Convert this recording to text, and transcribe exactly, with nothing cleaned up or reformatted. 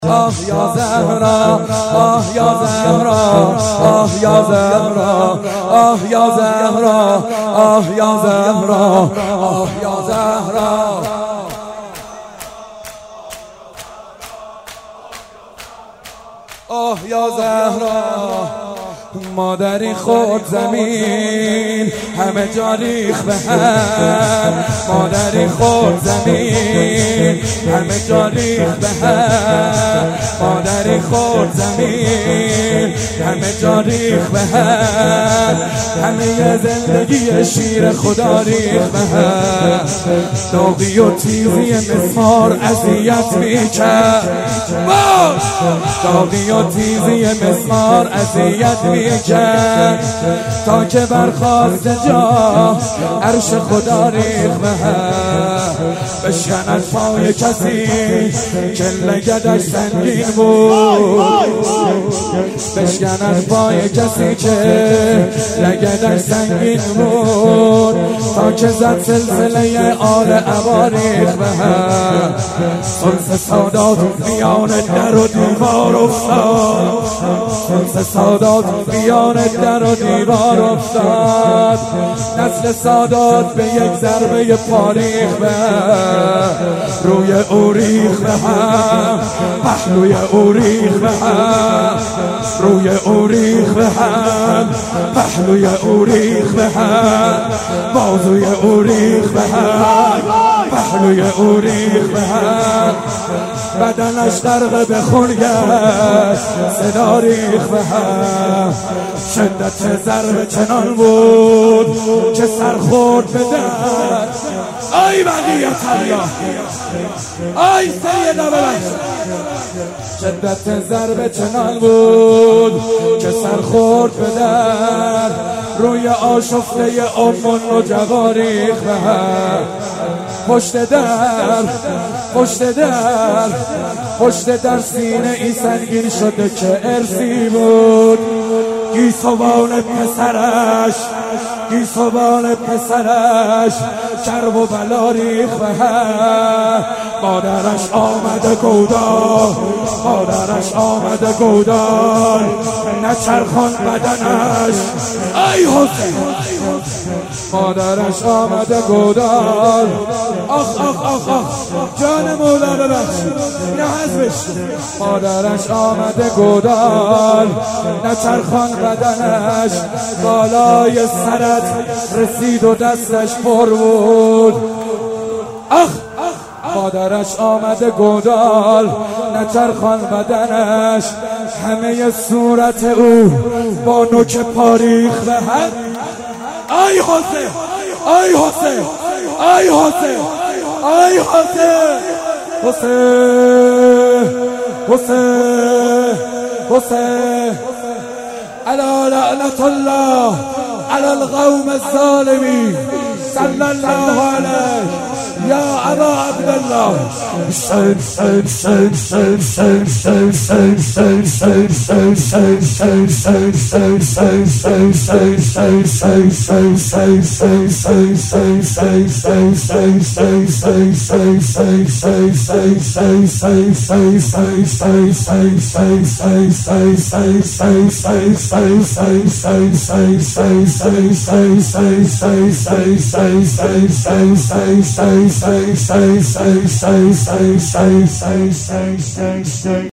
آه یا زهرا، آه یا زهرا، آه یا زهرا، آه یا زهرا، آه یا زهرا، آه یا زهرا، آه یا زهرا. مادری خود زمین همه جا ریخت به هم، مادری خود زمین همه جا ریخت به هم، مادری خود زمین همه جا ریخت به هم، همه زندگی شیر خدا ریخت به هم. داغی و تیزی مسمار اذیت میکرد، داغی و تیزی مسمار اذیت میکرد تا که برخاست جا عرش خدا ریخت به هم. بشکند پای کسی که لگدش سنگین بود، بشکند پای کسی که لگدش سنگین بود تا که زد سلسله آل عبا ریخت به هم. سلس سادات میان در و دیوار افتاد، سلس سادات میان در و دیوار افتاد، نسل سادات به یک ضربه پا ریخت به هم، روی او ریخت به هم، پهلوی او ریخت به هم، روی او ریخت به هم، پهلوی او ریخت به هم، بازوی او ریخت به هم، پهلوی او ریخت به هم، بدنش غرق به خون گشت، صدا ریخت به هم. شدت ضربه چنان بود که سر خورد به در. آی بقیت الله، آی سیدا ببخش. شدت ضربه چنان بود که سر خورد به در، روی آشفته ام النجوا ریخت به هم. پشت در، پشت در، پشت در سینه ای سنگین شده که ارسی بود. گیسوان پسرش، گیسوان پسرش کرب و بلا ریخت به هم. مادرش آمده گودال، مادرش آمده گودال، نچرخان بدنش. ای حسین، مادرش آمده گودال. آخ آخ آخ آخ جان مولا ببخشید، نه حذفش. مادرش آمده گودال، نچرخان بدنش، بالای سرت رسید و دستش پر بود. آخ مادرش آمده گودال، نچرخان بدنش، همه صورت او با نوک پا ریخت به هم. ای حسین، ای حسین، ای حسین، ای حسین، حسین، حسین، حسین. الا لعنت الله على القوم الظالمين صلى الله عليه يا ابا عبد الله. Say, say, say, say, say, say, say, say, say, say.